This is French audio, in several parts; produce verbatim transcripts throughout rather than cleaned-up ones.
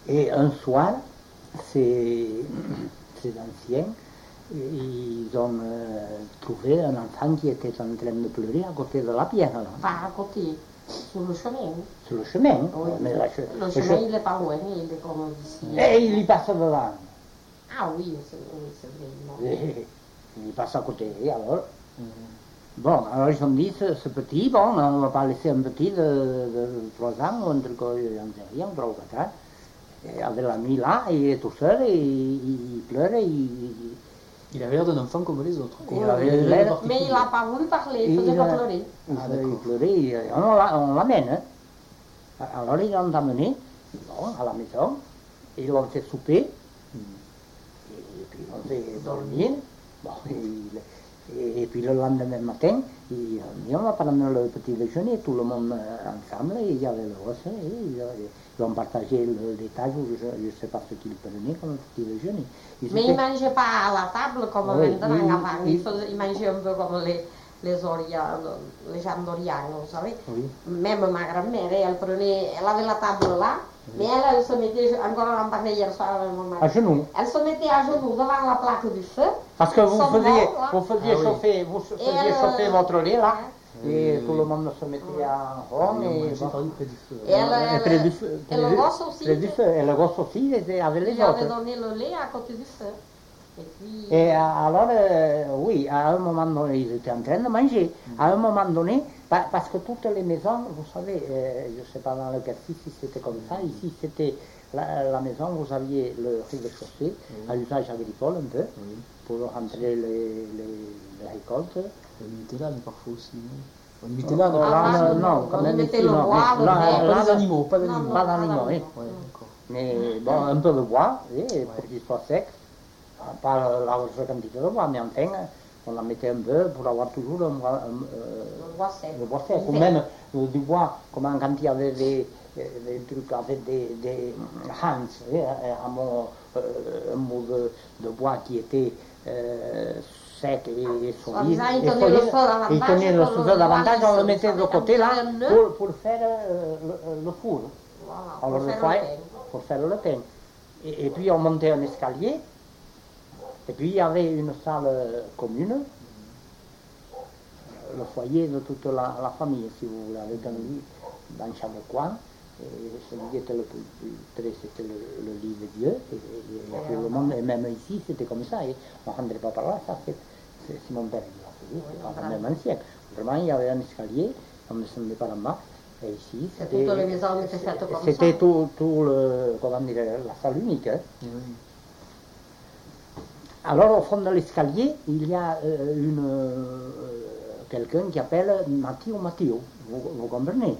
Et un soir, ces, ces anciens, ils ont euh, trouvé un enfant qui était en train de pleurer à côté de la pierre. Là. Pas à côté, sur le chemin. Sur le chemin. Oui. Mais la, le, le chemin, chemin, il n'est pas loin, il est comme ici. Et il y passe devant. Ah oui, c'est oui, vrai. Et, il passe à côté, et alors. Mm. Bon, alors ils ont dit, ce, ce petit, bon, on ne va pas laisser un petit de, de trois ans, ou un truc, j'en sais rien, trois ou quatre ans. Et avec la nuit là, il est tout seul, et il, il pleure, et il... Il avait l'air d'un enfant comme les autres. Oui, mais il n'a pas voulu parler, il faisait pas pleurer. Il, ah, il pleurait, on l'amène. Hein. Alors ils l'ont amené bon, à la maison, ils l'ont fait souper, mm. et puis ils l'ont fait dormir. Bon, et, et puis le lendemain matin, ils ont dit on va prendre le petit déjeuner, tout le monde ensemble, et il y avait le gosse, et ils, ils ont partagé l'étage, je ne sais pas ce qu'ils prenaient comme petit déjeuner. Ils Mais étaient... ils ne mangeaient pas à la table comme oui, maintenant avant, ils, ils, faisaient, ils mangeaient un peu comme les, les, Oria, les gens d'Oriane, vous savez. Oui. Même ma grand-mère, elle prenait, elle avait la table là, oui. Mais elle, elle se mettait, encore on en parlait hier soir avec mon mari, à genoux. Elle se mettait à genoux devant la plaque du feu. Parce que vous faisiez, vous faisiez ah, chauffer, oui. vous faisiez elle, chauffer votre lait là, oui, et oui, tout oui. le monde se mettait oui. en rond. Et, et, bon. près du feu. Et elle, elle, près du feu. Et le gosse aussi. Près du feu. Et le gosse aussi était avec les il autres. Il avait donné le lait à côté du feu. Et, puis... et alors, euh, oui, à un moment donné, ils étaient en train de manger. Mm. À un moment donné, parce que toutes les maisons, vous savez, euh, je ne sais pas dans le quartier si c'était comme ça, ici c'était la, la maison, vous aviez le rez-de-chaussée, mm. à usage agricole un peu, mm. pour rentrer les, les, les récoltes. On mettait là, mais parfois aussi, non on mettait là, non, ah, là, non, non, on mettait le bois, le bois. Pas des animaux, pas d'animaux. Pas d'animaux, oui. Mais bon, un peu de bois, oui, pour ouais. qu'il soit sec. Pas la large quantité de bois, mais enfin, on la mettait un peu pour avoir toujours un, un, un, le bois sec. Le bois sec, ou même euh, du bois, comme quand il y avait des, des trucs avec des, des hans, oui, un, mot, euh, un mot de, de bois qui était euh, sec et solide. Il tenait le feu davantage, il tenait le feu davantage, on le mettait de côté là pour, pour faire euh, le, le four. Voilà, on pour, le faire fait, pour faire le pain. Et, et puis on montait un escalier. Et puis il y avait une salle commune, le foyer de toute la, la famille, si vous voulez, avec un lit dans chaque coin. Et celui qui était le plus, plus près, c'était le, le lit de Dieu. Et, et, et tout le monde, et même ici, c'était comme ça. Et on ne rentrait pas par là, ça c'est, c'est, c'est mon père qui l'a fait, c'est pas le même ancien. Vraiment, il y avait un escalier, on ne descendait pas en bas. Et ici, c'était, toutes les maisons étaient faites comme c'était ça. tout, tout le, comment dire, la salle unique. Hein. Oui. Alors, au fond de l'escalier, il y a euh, une, euh, quelqu'un qui appelle Matteo Matteo, vous, vous comprenez?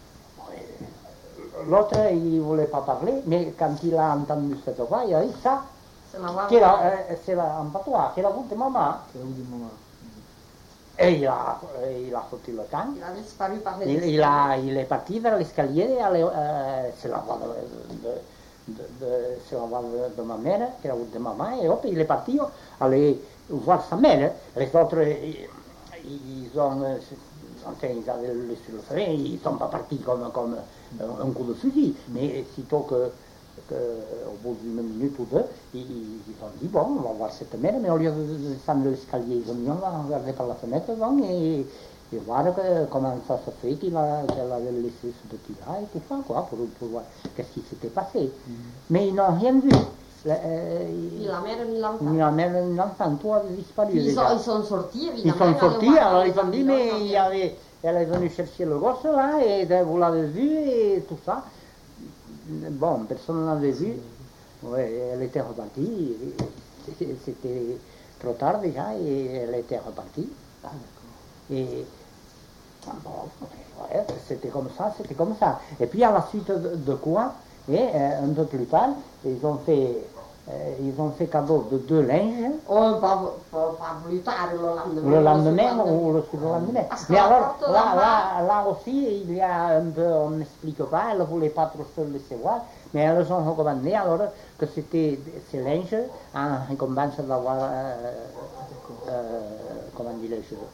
L'autre, il ne voulait pas parler, mais quand il a entendu cette voix, il a dit ça, c'est un patois, c'est la voix de maman. C'est la voix de maman. Et il a, il a foutu le camp. Il a disparu par les il, il, a, il est parti vers l'escalier, euh, c'est la voix de... de De, de, c'est la voix de, de ma mère, c'est la voix de maman, et hop, il est parti aller voir sa mère. Les autres, ils, ils ont, enfin, ils avaient laissé le frein, ils ne sont pas partis comme, comme un coup de fusil, mais sitôt que, que au bout d'une minute ou deux, ils, ils ont dit, bon, on va voir cette mère, mais au lieu de descendre l'escalier, ils ont dit, on va regarder par la fenêtre, bon, et, et voir que, comment ça se fait qu'il a, qu'elle avait laissé ce petit-là et tout ça, quoi, pour, pour voir qu'est-ce qui s'était passé. Mm. Mais ils n'ont rien vu. La, euh, ni la mère ni l'enfant. Ni la mère ni l'enfant, tout avait disparu. Ils, sont, ils sont sortis, Ils sont sortis, alors ils ont dit, mais il y avait, elle est venue chercher le gosse là, et vous l'avez vu, et tout ça. Bon, personne ne l'avait vu. Ouais, elle était repartie, c'était trop tard déjà, et elle était repartie. Ah, et bon, ouais, c'était comme ça, c'était comme ça. Et puis à la suite de, de quoi, et euh, un peu plus tard, ils ont fait, euh, ils ont fait cadeau de deux linges. Oh, pas, pas, pas plus tard, le lendemain. Le lendemain ou le surlendemain. Mais alors, là, là, là aussi, il y a un peu, on n'explique pas, elles ne voulaient pas trop se laisser voir, mais elles ont recommandé alors que c'était ces linges en récompense d'avoir, euh, euh, comment dirais-je,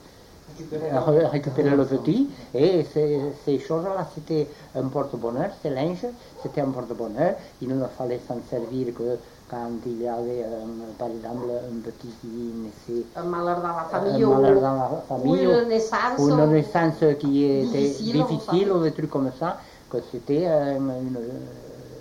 Ré- récupérer le petit. Et ces, ces choses-là, c'était un porte-bonheur, ces linges, c'était un porte-bonheur. Il ne fallait s'en servir que quand il y avait, euh, par exemple, un petit qui naissait. Un malheur dans la Un famille ou, malheur dans la famille, ou une naissance. ou une ou- naissance qui était difficile, difficile, on ou des trucs comme ça, que c'était euh, une,